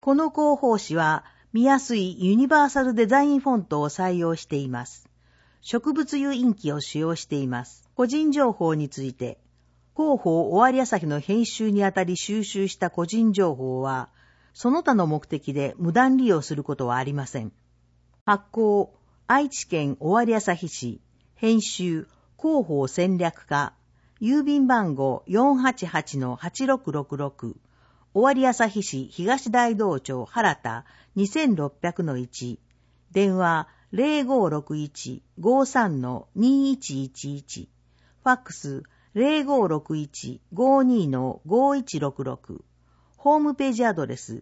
この広報誌は見やすいユニバーサルデザインフォントを採用しています。植物油印記を使用しています。個人情報について、広報終わり朝日の編集にあたり収集した個人情報は、その他の目的で無断利用することはありません。発行、愛知県終わり朝日市、編集、広報戦略課、郵便番号 488-8666、終わり朝日市東大道町原田 2600-1、電話0561-53-2111、ファックス0561-52-5166、ホームページアドレス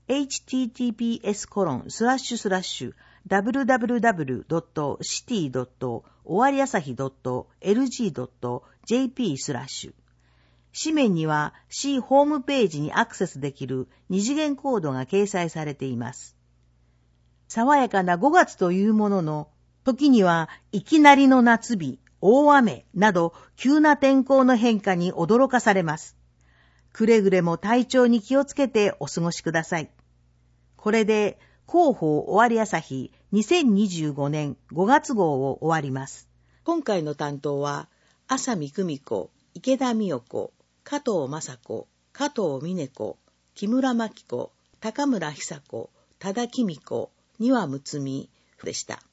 https://www.city.owariasahi.lg.jp/ 紙面には市ホームページにアクセスできる二次元コードが掲載されています。爽やかな5月というものの、時にはいきなりの夏日、大雨など急な天候の変化に驚かされます。くれぐれも体調に気をつけてお過ごしください。これで広報終わり朝日2025年5月号を終わります。今回の担当は浅見久美子、池田美代子、加藤雅子、加藤美音子、木村真紀子、高村久子、多田紀美子、丹羽睦美でした。